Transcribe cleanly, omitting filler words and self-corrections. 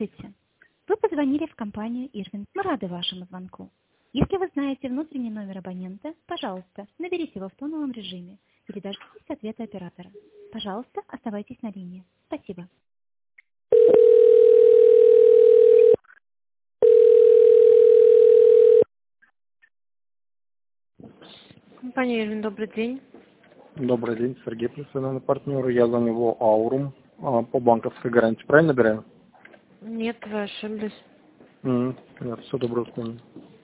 Здравствуйте. Вы позвонили в компанию Ирвин. Мы рады вашему звонку. Если вы знаете внутренний номер абонента, пожалуйста, наберите его в тоновом режиме или дождитесь ответа оператора. Пожалуйста, оставайтесь на линии. Спасибо. Компания Ирвин, добрый день. Добрый день, Сергей, профессиональный партнер. Я за него Аурум по банковской гарантии. Правильно набираю? Нет, вы ошиблись. Нет, все добро, вспомнил.